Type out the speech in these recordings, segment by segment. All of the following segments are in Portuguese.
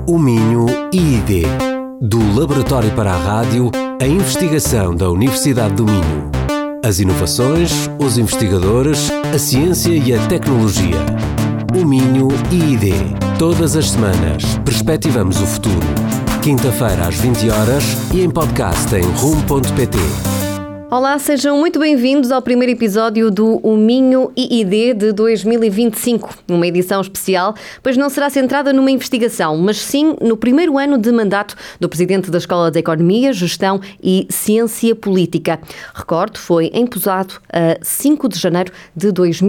O Minho IID. Do Laboratório para a Rádio, a investigação da Universidade do Minho. As inovações, os investigadores, a ciência e a tecnologia. O Minho IID. Todas as semanas, perspectivamos o futuro. Quinta-feira às 20 horas e em podcast em rum.pt. Olá, sejam muito bem-vindos ao primeiro episódio do O Minho IID de 2025, uma edição especial, pois não será centrada numa investigação, mas sim no primeiro ano de mandato do Presidente da Escola de Economia, Gestão e Ciência Política. Recordo, foi empossado a 5 de janeiro de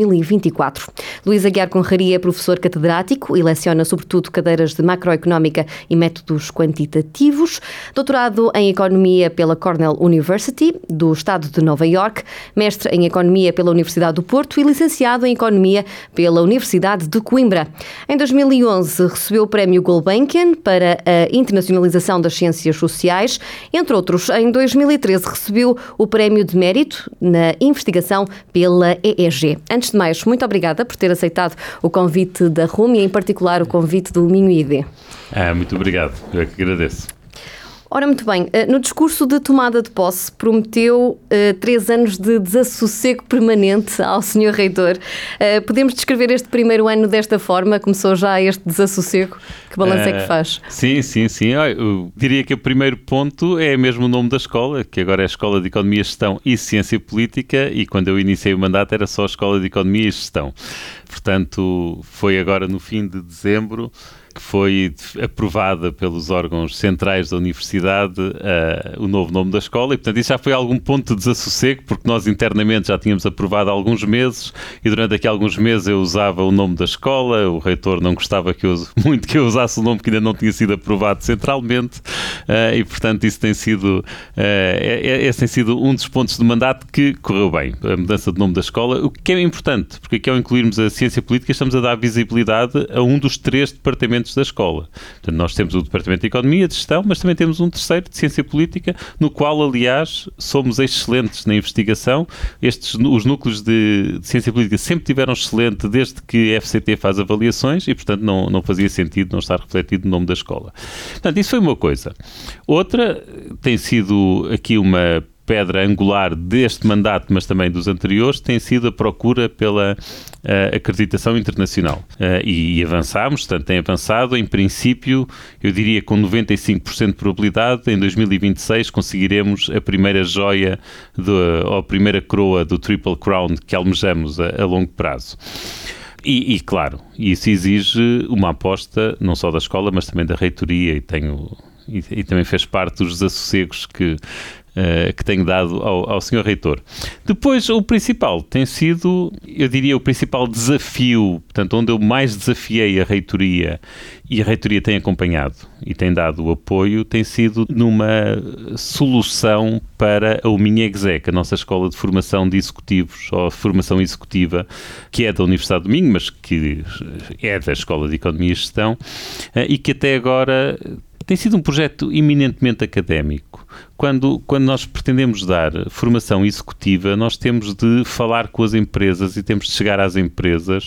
2024. Luís Aguiar Conraria é professor catedrático e leciona sobretudo cadeiras de macroeconómica e métodos quantitativos, doutorado em Economia pela Cornell University, do Estado de Nova Iorque, mestre em Economia pela Universidade do Porto e licenciado em Economia pela Universidade de Coimbra. Em 2011 recebeu o Prémio Gulbenkian para a Internacionalização das Ciências Sociais. Entre outros, em 2013 recebeu o Prémio de Mérito na Investigação pela EEG. Antes de mais, muito obrigada por ter aceitado o convite da RUM e em particular o convite do Minho IID. Muito obrigado, eu é que agradeço. Ora, muito bem, no discurso de tomada de posse prometeu 3 anos de desassossego permanente ao Sr. Reitor. Podemos descrever este primeiro ano desta forma? Começou já este desassossego? Que balanço é que faz? Sim. Eu diria que o primeiro ponto é mesmo o nome da escola, que agora é a Escola de Economia, Gestão e Ciência Política, e quando eu iniciei o mandato era só a Escola de Economia e Gestão. Portanto, foi agora no fim de dezembro que foi aprovada pelos órgãos centrais da Universidade o novo nome da escola, e portanto isso já foi algum ponto de desassossego, porque nós internamente já tínhamos aprovado há alguns meses, e durante aqui alguns meses eu usava o nome da escola, o reitor não gostava muito que eu usasse o nome que ainda não tinha sido aprovado centralmente, e portanto isso tem sido, esse tem sido um dos pontos de mandato que correu bem, a mudança de nome da escola, o que é importante, porque aqui ao incluirmos a ciência política estamos a dar visibilidade a um dos 3 departamentos da escola. Portanto, nós temos o Departamento de Economia, de Gestão, mas também temos um terceiro de Ciência Política, no qual, aliás, somos excelentes na investigação. Os núcleos de Ciência Política sempre tiveram excelente desde que a FCT faz avaliações e, portanto, não fazia sentido não estar refletido no nome da escola. Portanto, isso foi uma coisa. Outra tem sido aqui uma pedra angular deste mandato, mas também dos anteriores, tem sido a procura pela acreditação internacional. E avançámos, portanto, tem avançado. Em princípio, eu diria com 95% de probabilidade, em 2026 conseguiremos a primeira joia, ou a primeira coroa do Triple Crown que almejamos a longo prazo. E claro, isso exige uma aposta, não só da escola, mas também da reitoria, e também fez parte dos desassossegos que tenho dado ao Sr. Reitor. Depois, o principal tem sido, eu diria, o principal desafio, portanto, onde eu mais desafiei a reitoria, e a reitoria tem acompanhado e tem dado o apoio, tem sido numa solução para a UMinho-EGSEC, a nossa escola de formação de executivos, ou formação executiva, que é da Universidade do Minho, mas que é da Escola de Economia e Gestão, e que até agora tem sido um projeto eminentemente académico. Quando nós pretendemos dar formação executiva, nós temos de falar com as empresas e temos de chegar às empresas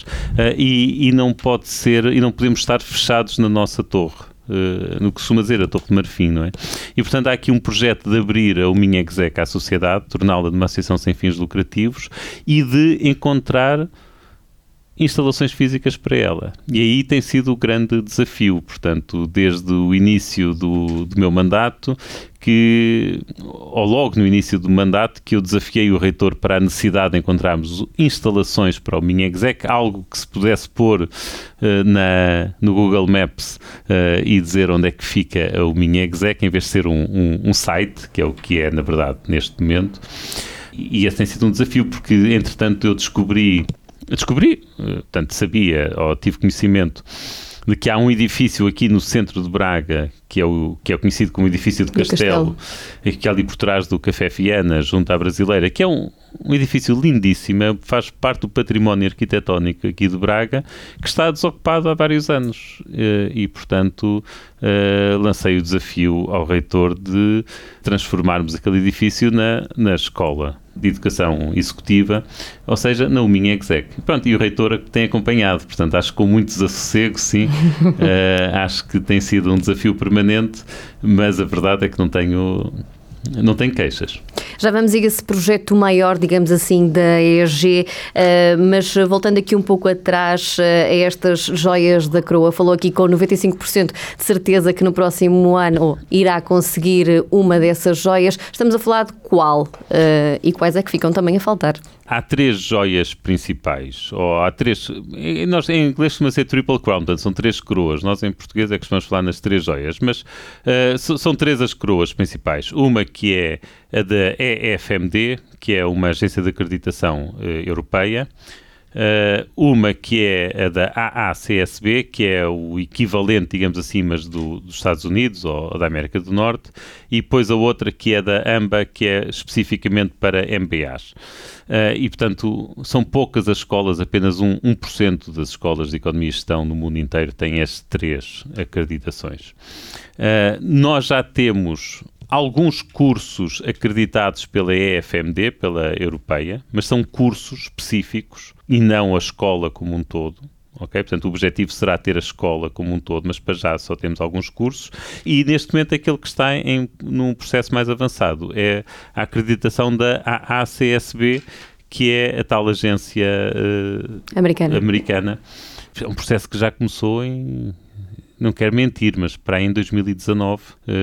e não pode ser, e não podemos estar fechados na nossa torre. No que costuma dizer a Torre de Marfim, não é? E, portanto, há aqui um projeto de abrir a UMinho-EGSEC à sociedade, torná-la uma associação sem fins lucrativos e de encontrar instalações físicas para ela. E aí tem sido o grande desafio, portanto, desde o início do meu mandato, ou logo no início do mandato, que eu desafiei o reitor para a necessidade de encontrarmos instalações para o UMinho-EGSEC, algo que se pudesse pôr no Google Maps e dizer onde é que fica o UMinho-EGSEC, em vez de ser um site, que é o que é, na verdade, neste momento. E esse tem sido um desafio, porque, entretanto, eu descobri, portanto, sabia, ou tive conhecimento de que há um edifício aqui no centro de Braga, que é conhecido como edifício do Castelo, que é ali por trás do Café Fiana, junto à Brasileira, que é um edifício lindíssimo, faz parte do património arquitetónico aqui de Braga, que está desocupado há vários anos. E portanto, lancei o desafio ao reitor de transformarmos aquele edifício na escola. de Educação Executiva, ou seja, na UMIN Exec. Pronto, e o reitor tem acompanhado, portanto, acho que com muito desassossego, sim, acho que tem sido um desafio permanente, mas a verdade é que não tenho queixas. Já vamos a esse projeto maior, digamos assim, da ESG, mas voltando aqui um pouco atrás a estas joias da coroa, falou aqui com 95% de certeza que no próximo ano irá conseguir uma dessas joias. Estamos a falar de qual? E quais é que ficam também a faltar? Há 3 joias principais, ou há 3, nós em inglês chama-se Triple Crown, portanto são 3 coroas, nós em português é que costumamos falar nas 3 joias, mas são 3 as coroas principais. Uma que é a da EFMD, que é uma agência de acreditação europeia, uma que é a da AACSB, que é o equivalente, digamos assim, mas dos Estados Unidos ou da América do Norte, e depois a outra que é da AMBA, que é especificamente para MBAs. E, portanto, são poucas as escolas, apenas 1% das escolas de economia e gestão no mundo inteiro têm estas 3 acreditações. Nós já temos alguns cursos acreditados pela EFMD, pela europeia, mas são cursos específicos e não a escola como um todo. Okay? Portanto, o objetivo será ter a escola como um todo, mas para já só temos alguns cursos e neste momento aquele que está num processo mais avançado é a acreditação da AACSB, que é a tal agência americana. É um processo que já começou não quero mentir, mas para aí em 2019,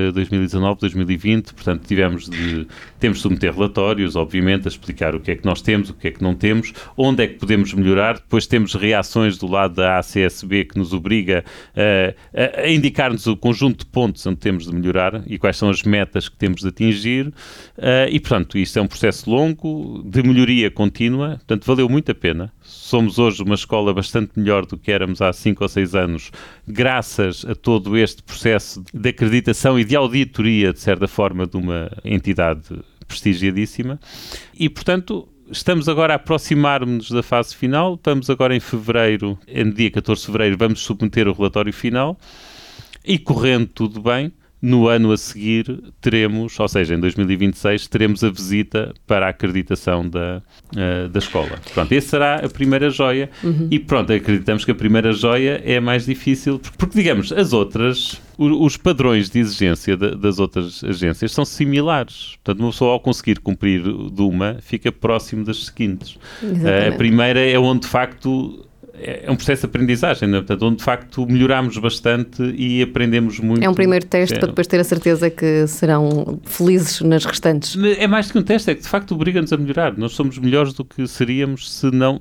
2020, portanto temos de submeter relatórios, obviamente, a explicar o que é que nós temos, o que é que não temos, onde é que podemos melhorar, depois temos reações do lado da ACSB que nos obriga a indicar-nos o conjunto de pontos onde temos de melhorar e quais são as metas que temos de atingir e, portanto, isto é um processo longo, de melhoria contínua, portanto valeu muito a pena. Somos hoje uma escola bastante melhor do que éramos há 5 ou 6 anos, graças a todo este processo de acreditação e de auditoria, de certa forma, de uma entidade prestigiadíssima. E, portanto, estamos agora a aproximar-nos da fase final. Estamos agora em fevereiro, no dia 14 de fevereiro, vamos submeter o relatório final e, correndo tudo bem, no ano a seguir teremos, ou seja, em 2026, teremos a visita para a acreditação da escola. Pronto, essa será a primeira joia e pronto, acreditamos que a primeira joia é a mais difícil, porque digamos, as outras, os padrões de exigência das outras agências são similares. Portanto, uma pessoa ao conseguir cumprir de uma, fica próximo das seguintes. A primeira é onde de facto é um processo de aprendizagem, não é? Portanto, onde de facto melhoramos bastante e aprendemos muito. É um primeiro teste para depois ter a certeza que serão felizes nas restantes. É mais do que um teste, é que de facto obriga-nos a melhorar. Nós somos melhores do que seríamos se não...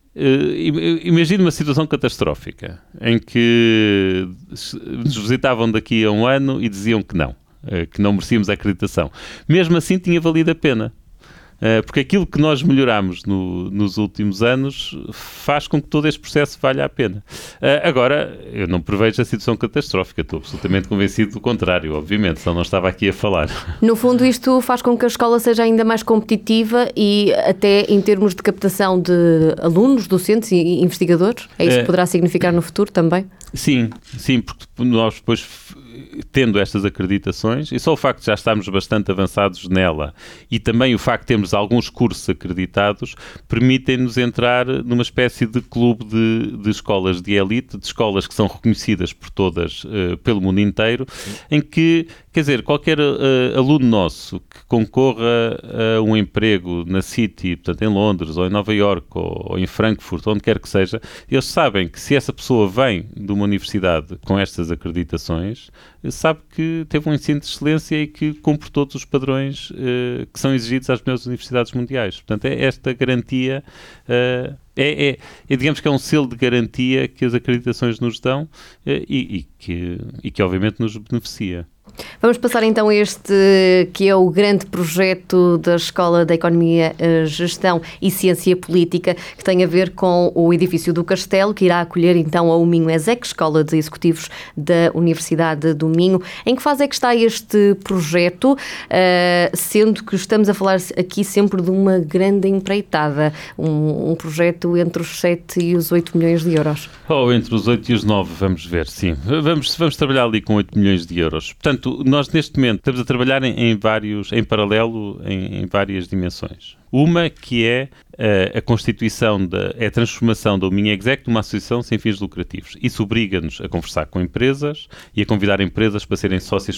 Imagine uma situação catastrófica em que nos visitavam daqui a um ano e diziam que não merecíamos a acreditação. Mesmo assim tinha valido a pena. Porque aquilo que nós melhoramos nos últimos anos faz com que todo este processo valha a pena. Agora, eu não prevejo a situação catastrófica, estou absolutamente convencido do contrário, obviamente, senão não estava aqui a falar. No fundo, isto faz com que a escola seja ainda mais competitiva e até em termos de captação de alunos, docentes e investigadores? É isso que poderá significar no futuro também? Sim, porque nós depois, tendo estas acreditações, e só o facto de já estarmos bastante avançados nela e também o facto de termos alguns cursos acreditados, permitem-nos entrar numa espécie de clube de escolas de elite, de escolas que são reconhecidas por todas, pelo mundo inteiro, em que, quer dizer, qualquer aluno nosso que concorra a um emprego na City, portanto em Londres, ou em Nova Iorque, ou em Frankfurt, onde quer que seja, eles sabem que se essa pessoa vem de uma universidade com estas acreditações, sabe que teve um ensino de excelência e que cumpre todos os padrões que são exigidos às melhores universidades mundiais. Portanto, é esta garantia, digamos que é um selo de garantia que as acreditações nos dão e que obviamente nos beneficia. Vamos passar então a este que é o grande projeto da Escola da Economia, Gestão e Ciência Política, que tem a ver com o edifício do Castelo, que irá acolher então a UMIN Exec, Escola de Executivos da Universidade do Minho. Em que fase é que está este projeto, sendo que estamos a falar aqui sempre de uma grande empreitada, um projeto projeto entre os 7 e os 8 milhões de euros? Entre os 8 e os 9, vamos ver, sim. Vamos trabalhar ali com 8 milhões de euros. Portanto, nós neste momento estamos a trabalhar em paralelo, em várias dimensões. Uma que é a constituição, a transformação da Minha Exec numa associação sem fins lucrativos. Isso obriga-nos a conversar com empresas e a convidar empresas para serem sócias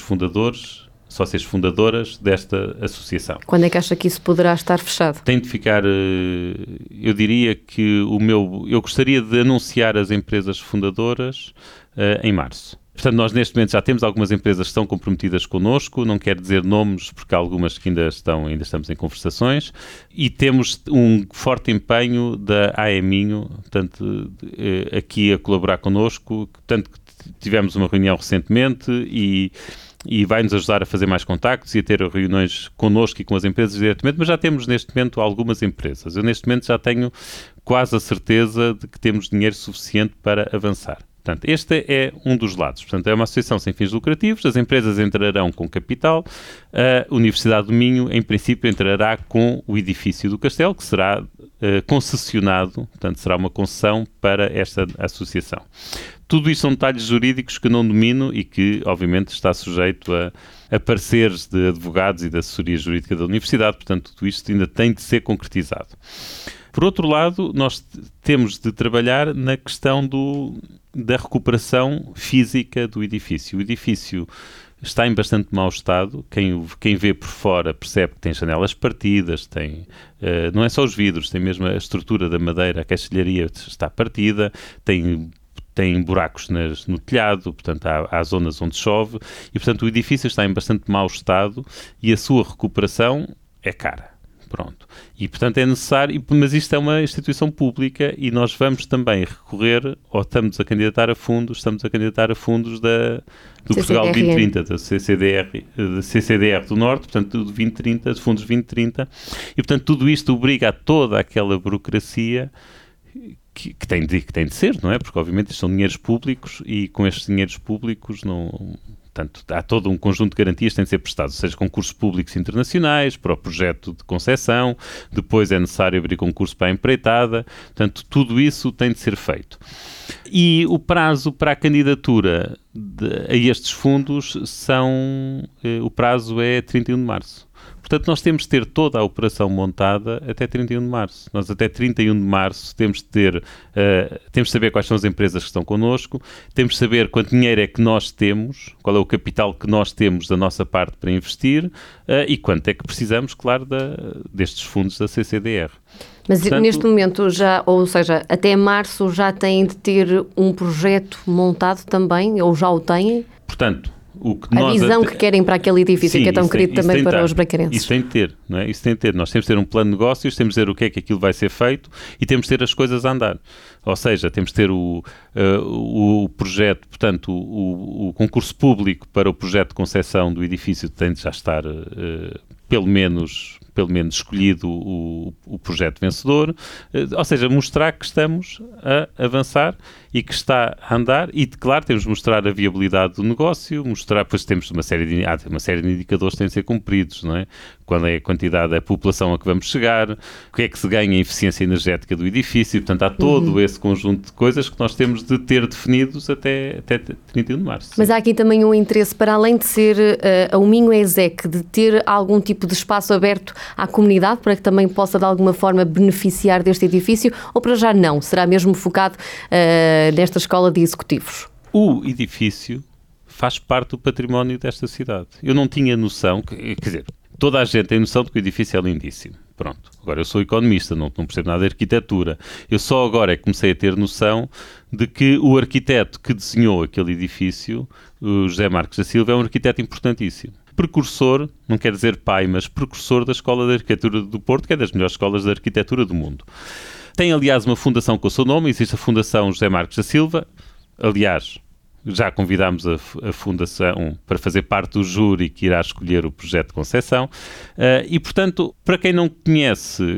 fundadoras desta associação. Quando é que acha que isso poderá estar fechado? Tem de ficar, eu diria que eu gostaria de anunciar as empresas fundadoras em março. Portanto, nós neste momento já temos algumas empresas que estão comprometidas connosco, não quero dizer nomes porque há algumas que ainda estamos em conversações, e temos um forte empenho da AEMinho, portanto, aqui a colaborar connosco, tanto que tivemos uma reunião recentemente e vai-nos ajudar a fazer mais contactos e a ter reuniões connosco e com as empresas diretamente, mas já temos neste momento algumas empresas. Eu neste momento já tenho quase a certeza de que temos dinheiro suficiente para avançar. Portanto, este é um dos lados. Portanto, é uma associação sem fins lucrativos, as empresas entrarão com capital, a Universidade do Minho, em princípio, entrará com o edifício do Castelo, que será concessionado, portanto, será uma concessão para esta associação. Tudo isto são detalhes jurídicos que eu não domino e que, obviamente, está sujeito a pareceres de advogados e da assessoria jurídica da Universidade, portanto, tudo isto ainda tem de ser concretizado. Por outro lado, nós temos de trabalhar na questão da recuperação física do edifício. O edifício está em bastante mau estado. Quem vê por fora percebe que tem janelas partidas, não é só os vidros, tem mesmo a estrutura da madeira, a caixilharia está partida, tem buracos no telhado, portanto há zonas onde chove e, portanto, o edifício está em bastante mau estado e a sua recuperação é cara. Pronto. E, portanto, é necessário, mas isto é uma instituição pública e nós vamos também recorrer, ou estamos a candidatar a fundos do Portugal 2030, da CCDR do Norte, portanto, do 2030, de fundos 2030, e, portanto, tudo isto obriga a toda aquela burocracia que tem de ser, não é? Porque, obviamente, isto são dinheiros públicos e com estes dinheiros públicos não... Portanto, há todo um conjunto de garantias que têm de ser prestados, seja concursos públicos internacionais, para o projeto de concessão, depois é necessário abrir concurso para a empreitada, portanto, tudo isso tem de ser feito. E o prazo para a candidatura a estes fundos o prazo é 31 de março. Portanto, nós temos de ter toda a operação montada até 31 de março. Nós até 31 de março temos de saber quais são as empresas que estão connosco, temos de saber quanto dinheiro é que nós temos, qual é o capital que nós temos da nossa parte para investir e quanto é que precisamos, claro, destes fundos da CCDR. Mas portanto, neste momento ou seja, até março já têm de ter um projeto montado também, ou já o têm? Portanto, a visão que querem para aquele edifício, sim, que é tão querido também para os bracarenses. Isso tem de ter, não é? Isso tem de ter. Nós temos de ter um plano de negócios, temos de dizer o que é que aquilo vai ser feito e temos de ter as coisas a andar. Ou seja, temos de ter o projeto, portanto, o concurso público para o projeto de concessão do edifício tem de já estar pelo menos escolhido o projeto vencedor, ou seja, mostrar que estamos a avançar e que está a andar e, claro, temos de mostrar a viabilidade do negócio, pois temos uma série de indicadores que têm de ser cumpridos, não é? Qual é a quantidade da população a que vamos chegar, o que é que se ganha em eficiência energética do edifício, portanto, há todo esse conjunto de coisas que nós temos de ter definidos até 31 de março. Mas há aqui também um interesse, para além de ser a Minho Exec, de ter algum tipo de espaço aberto à comunidade para que também possa de alguma forma beneficiar deste edifício, ou para já não? Será mesmo focado nesta escola de executivos? O edifício faz parte do património desta cidade. Eu não tinha noção, quer dizer, toda a gente tem noção de que o edifício é lindíssimo. Pronto. Agora, eu sou economista, não percebo nada de arquitetura. Eu só agora é que comecei a ter noção de que o arquiteto que desenhou aquele edifício, o José Marques da Silva, é um arquiteto importantíssimo. Precursor, não quer dizer pai, mas precursor da Escola de Arquitetura do Porto, que é das melhores escolas de arquitetura do mundo. Tem, aliás, uma fundação com o seu nome, existe a Fundação José Marques da Silva. Aliás, já convidámos a Fundação para fazer parte do júri que irá escolher o projeto de concessão. E, portanto, para quem não conhece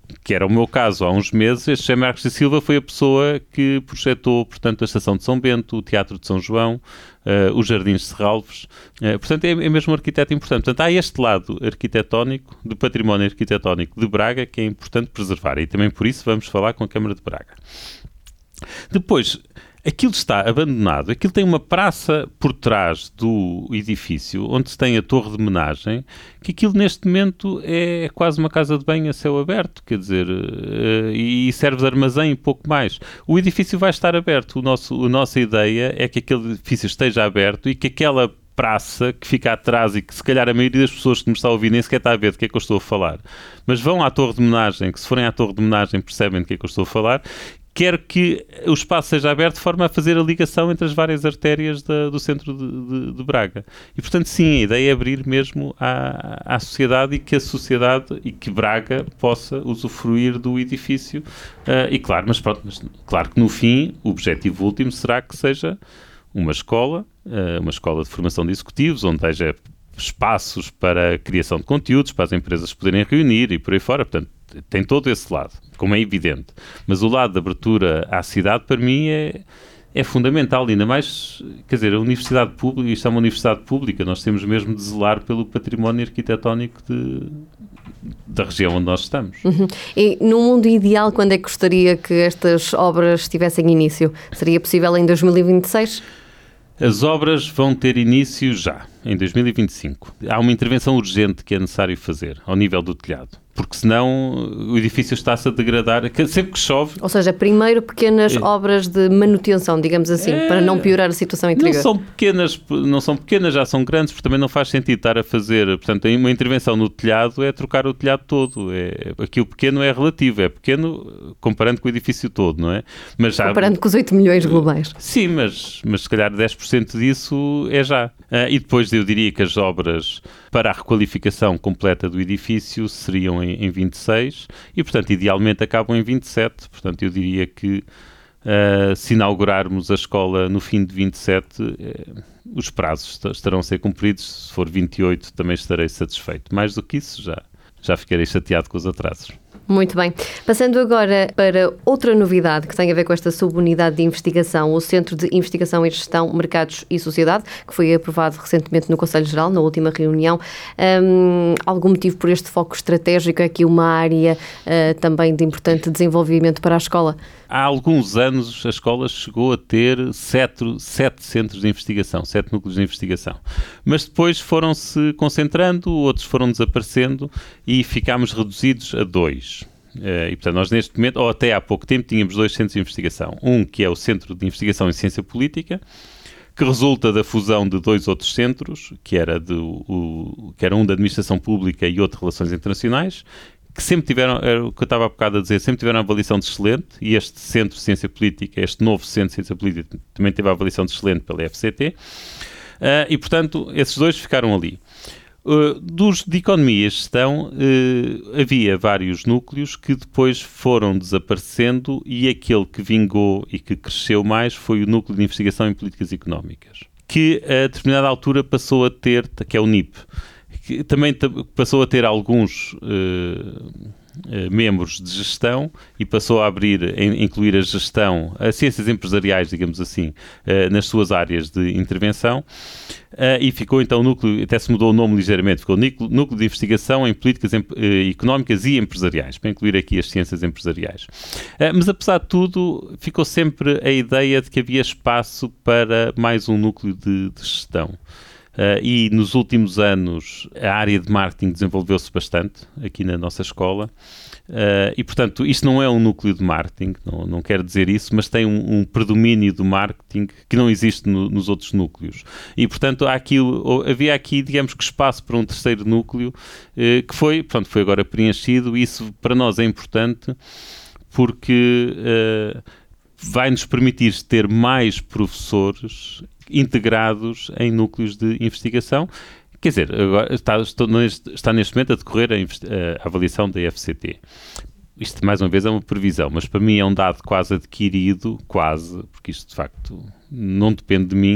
que era o meu caso há uns meses, este José Marques da Silva foi a pessoa que projetou, portanto, a Estação de São Bento, o Teatro de São João, os Jardins de Serralves. Portanto, é mesmo um arquiteto importante. Portanto, há este lado arquitetónico, do património arquitetónico de Braga, que é importante preservar. E também por isso vamos falar com a Câmara de Braga. Depois, aquilo está abandonado, aquilo tem uma praça por trás do edifício, onde se tem a torre de homenagem, que aquilo neste momento é quase uma casa de banho a céu aberto, quer dizer, e serve de armazém e pouco mais. O edifício vai estar aberto, a nossa ideia é que aquele edifício esteja aberto e que aquela praça que fica atrás e que se calhar a maioria das pessoas que me está a ouvir nem sequer está a ver de que é que eu estou a falar, mas vão à torre de homenagem, que se forem à torre de homenagem percebem de que é que eu estou a falar. Quero que o espaço seja aberto de forma a fazer a ligação entre as várias artérias do centro de Braga. E, portanto, sim, a ideia é abrir mesmo à sociedade e que a sociedade e que Braga possa usufruir do edifício. E claro, mas claro que no fim o objetivo último será que seja uma escola de formação de executivos, onde haja espaços para a criação de conteúdos, para as empresas poderem reunir e por aí fora. Portanto, tem todo esse lado, como é evidente. Mas o lado da abertura à cidade, para mim, é fundamental, ainda mais, quer dizer, a universidade pública, isto é uma universidade pública, nós temos mesmo de zelar pelo património arquitetónico da região onde nós estamos. Uhum. E no mundo ideal, quando é que gostaria que estas obras tivessem início? Seria possível em 2026? As obras vão ter início já, em 2025. Há uma intervenção urgente que é necessário fazer, ao nível do telhado. Porque senão o edifício está-se a degradar sempre que chove. Ou seja, primeiro pequenas obras de manutenção, digamos assim, para não piorar a situação interior. Não são pequenas, já são grandes, porque também não faz sentido estar a fazer. Portanto, uma intervenção no telhado é trocar o telhado todo. Aqui o pequeno é relativo, é pequeno comparando com o edifício todo, não é? Mas comparando com os 8 milhões globais. Sim, mas se calhar 10% disso é já. E depois eu diria que as obras para a requalificação completa do edifício seriam em 26 e, portanto, idealmente acabam em 27. Portanto, eu diria que se inaugurarmos a escola no fim de 27, os prazos estarão a ser cumpridos. Se for 28, também estarei satisfeito. Mais do que isso, já ficarei chateado com os atrasos. Muito bem. Passando agora para outra novidade que tem a ver com esta subunidade de investigação, o Centro de Investigação e Gestão, Mercados e Sociedade, que foi aprovado recentemente no Conselho Geral, na última reunião. Algum motivo por este foco estratégico? É aqui uma área também de importante desenvolvimento para a escola? Há alguns anos a escola chegou a ter 7 centros de investigação, 7 núcleos de investigação. Mas depois foram-se concentrando, outros foram desaparecendo e ficámos reduzidos a 2. E, portanto, nós neste momento, ou até há pouco tempo, tínhamos 2 centros de investigação. Um que é o Centro de Investigação em Ciência Política, que resulta da fusão de 2 outros centros, que era um da Administração Pública e outro de Relações Internacionais, que sempre tiveram, era o que eu estava há bocado a dizer, sempre tiveram a avaliação de excelente, e este Centro de Ciência Política, este novo Centro de Ciência Política, também teve a avaliação de excelente pela FCT, e, portanto, esses 2 ficaram ali. Dos de Economia e Gestão, havia vários núcleos que depois foram desaparecendo e aquele que vingou e que cresceu mais foi o Núcleo de Investigação em Políticas Económicas, que a determinada altura passou a ter, que é o NIP, que também passou a ter alguns membros de gestão e passou a incluir a gestão, as ciências empresariais, digamos assim, nas suas áreas de intervenção, e ficou então o núcleo, até se mudou o nome ligeiramente, ficou Núcleo de Investigação em Políticas Económicas e Empresariais, para incluir aqui as ciências empresariais. Mas apesar de tudo, ficou sempre a ideia de que havia espaço para mais um núcleo de gestão. E nos últimos anos a área de marketing desenvolveu-se bastante aqui na nossa escola e, portanto, isto não é um núcleo de marketing, não quero dizer isso, mas tem um predomínio do marketing que não existe nos outros núcleos. E, portanto, havia aqui, digamos que espaço para um terceiro núcleo que foi agora preenchido, e isso para nós é importante porque vai-nos permitir ter mais professores integrados em núcleos de investigação. Quer dizer, agora está neste momento a decorrer a avaliação da FCT. Isto, mais uma vez, é uma previsão, mas para mim é um dado quase adquirido, porque isto, de facto, não depende de mim,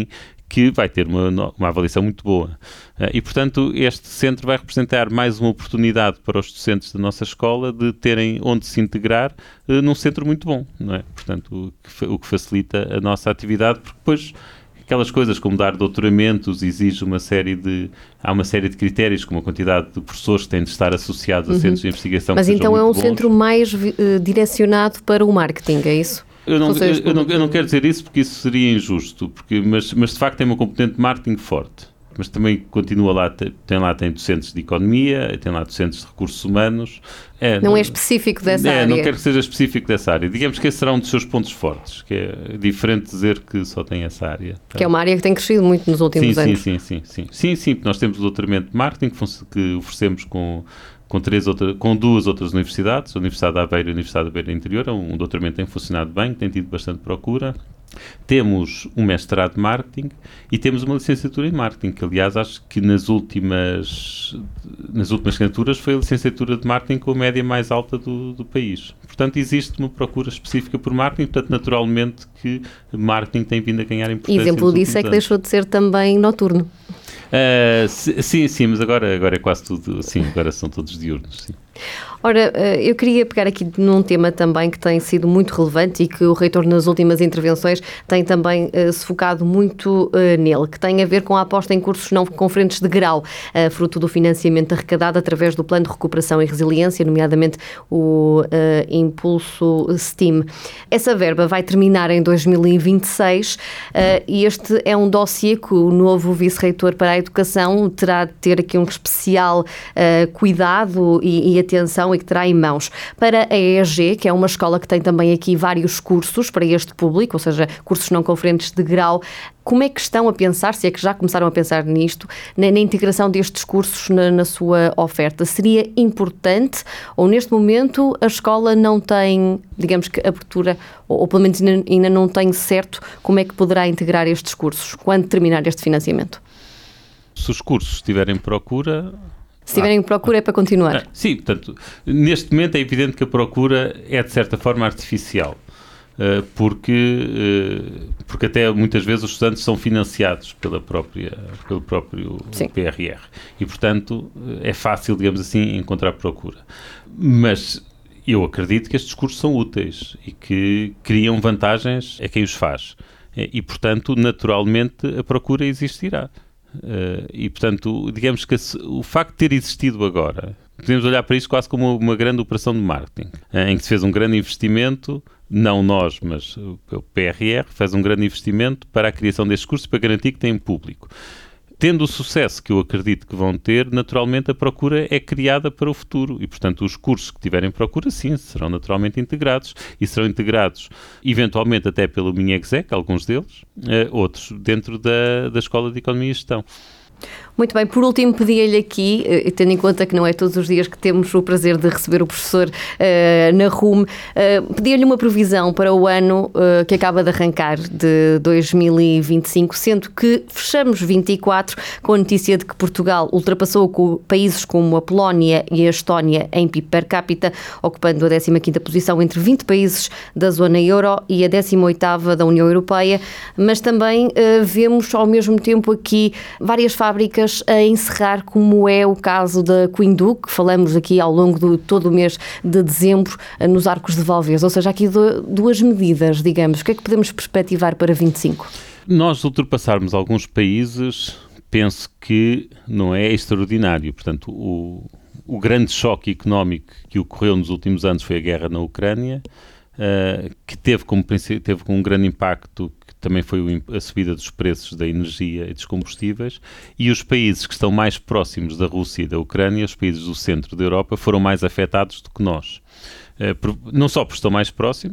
que vai ter uma avaliação muito boa. E, portanto, este centro vai representar mais uma oportunidade para os docentes da nossa escola de terem onde se integrar num centro muito bom, não é? Portanto, o que facilita a nossa atividade, porque depois aquelas coisas como dar doutoramentos exige há uma série de critérios, como a quantidade de professores que têm de estar associados a centros de investigação. Mas então é um bons. Centro mais direcionado para o marketing, é isso? Eu não quero dizer isso porque isso seria injusto, mas de facto tem uma componente de marketing forte. Mas também continua lá, tem docentes de economia, tem lá docentes de recursos humanos. Não é específico dessa área. Não quero que seja específico dessa área. Digamos que esse será um dos seus pontos fortes, que é diferente de dizer que só tem essa área. Que é uma área que tem crescido muito nos últimos anos. Sim, nós temos o doutoramento de marketing que oferecemos com duas outras universidades, a Universidade de Aveiro e a Universidade de Beira Interior. Um doutoramento tem funcionado bem, tem tido bastante procura. Temos um mestrado de marketing e temos uma licenciatura em marketing, que aliás acho que nas últimas candidaturas foi a licenciatura de marketing com a média mais alta do país. Portanto, existe uma procura específica por marketing, portanto, naturalmente que marketing tem vindo a ganhar importância. Exemplo disso é que deixou de ser também noturno. Sim, mas agora é quase tudo, sim, agora são todos diurnos, sim. Ora, eu queria pegar aqui num tema também que tem sido muito relevante e que o reitor nas últimas intervenções tem também se focado muito nele, que tem a ver com a aposta em cursos não conferentes de grau, fruto do financiamento arrecadado através do Plano de Recuperação e Resiliência, nomeadamente o Impulso STEAM. Essa verba vai terminar em 2026 e este é um dossiê que o novo vice-reitor para a Educação terá de ter aqui um especial cuidado e atenção e que terá em mãos. Para a EEG, que é uma escola que tem também aqui vários cursos para este público, ou seja, cursos não conferentes de grau, como é que estão a pensar, se é que já começaram a pensar nisto, na integração destes cursos na sua oferta? Seria importante ou neste momento a escola não tem, digamos que, abertura ou pelo menos ainda não tem certo como é que poderá integrar estes cursos quando terminar este financiamento? Se os cursos tiverem procura... Se tiverem procura é para continuar. Sim, portanto, neste momento é evidente que a procura é de certa forma artificial, porque até muitas vezes os estudantes são financiados pelo próprio PRR e, portanto, é fácil, digamos assim, encontrar procura. Mas eu acredito que estes cursos são úteis e que criam vantagens a quem os faz e, portanto, naturalmente a procura existirá. E, portanto, digamos que o facto de ter existido agora, podemos olhar para isso quase como uma grande operação de marketing, em que se fez um grande investimento, não nós, mas o PRR fez um grande investimento para a criação destes cursos para garantir que tem público. Tendo o sucesso que eu acredito que vão ter, naturalmente a procura é criada para o futuro e, portanto, os cursos que tiverem procura, sim, serão naturalmente integrados e serão integrados, eventualmente até pelo MinExec, alguns deles, outros dentro da Escola de Economia e Gestão. Muito bem, por último pedia-lhe aqui, tendo em conta que não é todos os dias que temos o prazer de receber o professor na RUM, pedia-lhe uma previsão para o ano que acaba de arrancar, de 2025, sendo que fechamos 24 com a notícia de que Portugal ultrapassou países como a Polónia e a Estónia em PIB per capita, ocupando a 15ª posição entre 20 países da zona euro e a 18ª da União Europeia, mas também vemos ao mesmo tempo aqui várias fábricas a encerrar, como é o caso da Coindu, que falamos aqui ao longo de todo o mês de dezembro, nos Arcos de Valdevez. Ou seja, aqui duas medidas, digamos. O que é que podemos perspectivar para 25? Nós ultrapassarmos alguns países, penso que não é extraordinário. Portanto, o grande choque económico que ocorreu nos últimos anos foi a guerra na Ucrânia, que teve como um grande impacto, que também foi a subida dos preços da energia e dos combustíveis, e os países que estão mais próximos da Rússia e da Ucrânia, os países do centro da Europa, foram mais afetados do que nós. Não só por estar mais próximo,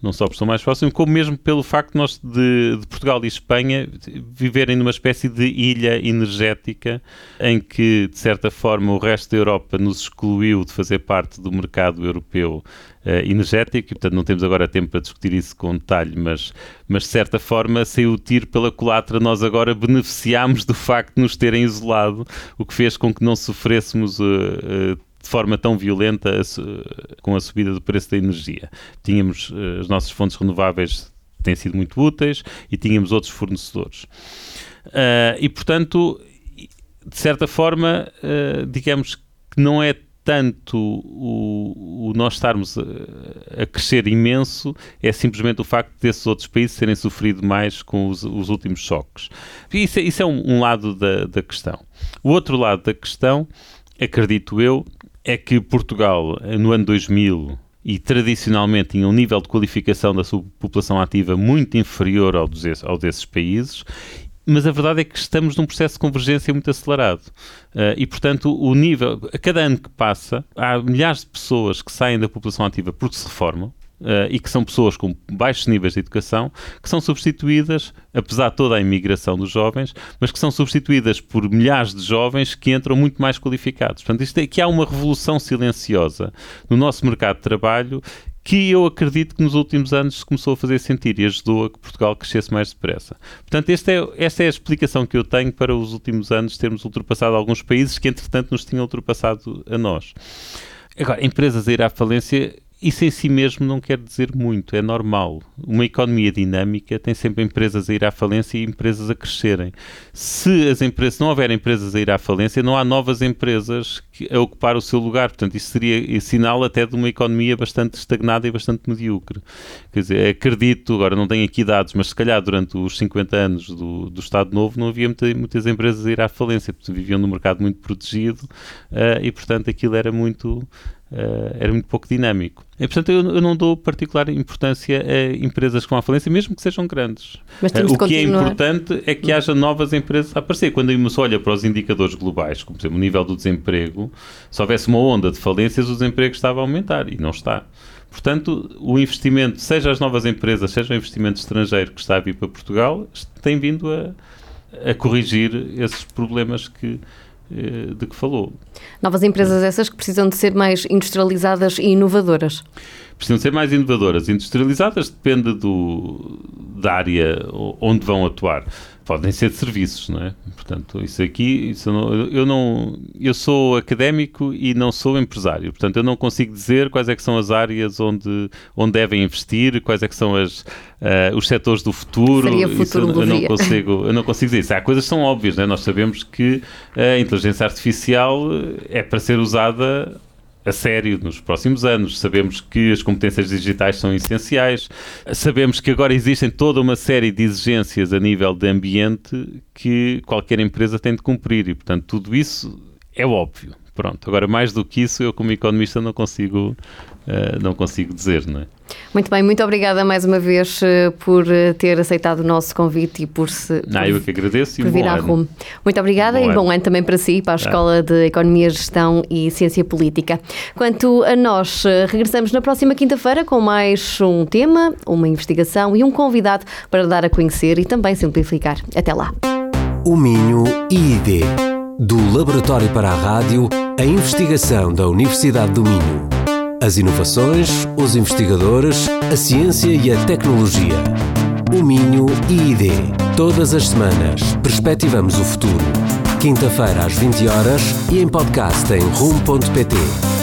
como mesmo pelo facto de nós, de Portugal e Espanha, viverem numa espécie de ilha energética em que, de certa forma, o resto da Europa nos excluiu de fazer parte do mercado europeu energético, e, portanto, não temos agora tempo para discutir isso com detalhe, mas de certa forma, saiu o tiro pela culatra. Nós agora beneficiámos do facto de nos terem isolado, o que fez com que não sofrêssemos de forma tão violenta com a subida do preço da energia. Tínhamos as nossas fontes renováveis, têm sido muito úteis, e tínhamos outros fornecedores. E, portanto, de certa forma, digamos que não é tanto o nós estarmos a crescer imenso, é simplesmente o facto desses outros países terem sofrido mais com os últimos choques. Isso é um lado da questão. O outro lado da questão, acredito eu, é que Portugal, no ano 2000, e tradicionalmente tinha um nível de qualificação da sua população ativa muito inferior ao desses países, mas a verdade é que estamos num processo de convergência muito acelerado. E, portanto, o nível, a cada ano que passa, há milhares de pessoas que saem da população ativa porque se reformam, e que são pessoas com baixos níveis de educação, que são substituídas, apesar de toda a imigração dos jovens, mas que são substituídas por milhares de jovens que entram muito mais qualificados. Portanto, isto é que há uma revolução silenciosa no nosso mercado de trabalho que eu acredito que nos últimos anos se começou a fazer sentir e ajudou a que Portugal crescesse mais depressa. Portanto, esta é a explicação que eu tenho para os últimos anos termos ultrapassado alguns países que, entretanto, nos tinham ultrapassado a nós. Agora, empresas a ir à falência, isso em si mesmo não quer dizer muito, é normal. Uma economia dinâmica tem sempre empresas a ir à falência e empresas a crescerem. Se não houver empresas a ir à falência, não há novas empresas a ocupar o seu lugar. Portanto, isso seria sinal até de uma economia bastante estagnada e bastante medíocre. Quer dizer, acredito, agora não tenho aqui dados, mas se calhar durante os 50 anos do Estado Novo não havia muitas empresas a ir à falência, porque viviam num mercado muito protegido e, portanto, aquilo era muito pouco dinâmico. E, portanto, eu não dou particular importância a empresas que vão à falência, mesmo que sejam grandes. O que é importante é que haja novas empresas a aparecer. Quando se olha para os indicadores globais, como por exemplo o nível do desemprego, se houvesse uma onda de falências, o desemprego estava a aumentar e não está. Portanto, o investimento, seja as novas empresas, seja o investimento estrangeiro que está a vir para Portugal, tem vindo a corrigir esses problemas de que falou. Novas empresas essas que precisam de ser mais industrializadas e inovadoras. Precisam ser mais inovadoras. Industrializadas depende da área onde vão atuar. Podem ser de serviços, não é? Portanto, eu sou académico e não sou empresário. Portanto, eu não consigo dizer quais é que são as áreas onde devem investir, quais é que são os setores do futuro. Seria futuro eu não consigo dizer isso. Há coisas que são óbvias, não é? Nós sabemos que a inteligência artificial é para ser usada a sério nos próximos anos. Sabemos que as competências digitais são essenciais. Sabemos que agora existem toda uma série de exigências a nível de ambiente que qualquer empresa tem de cumprir e, portanto, tudo isso é óbvio. Pronto. Agora, mais do que isso, eu como economista não consigo dizer, não é? Muito bem, muito obrigada mais uma vez por ter aceitado o nosso convite e por eu que agradeço e vir à RUM. Muito obrigada e bom ano também para si, para a Escola de Economia, Gestão e Ciência Política. Quanto a nós, regressamos na próxima quinta-feira com mais um tema, uma investigação e um convidado para dar a conhecer e também simplificar. Até lá. O Minho IID, do Laboratório para a Rádio, a investigação da Universidade do Minho. As inovações, os investigadores, a ciência e a tecnologia. O Minho IID. Todas as semanas, perspectivamos o futuro. Quinta-feira às 20 horas e em podcast em rum.pt.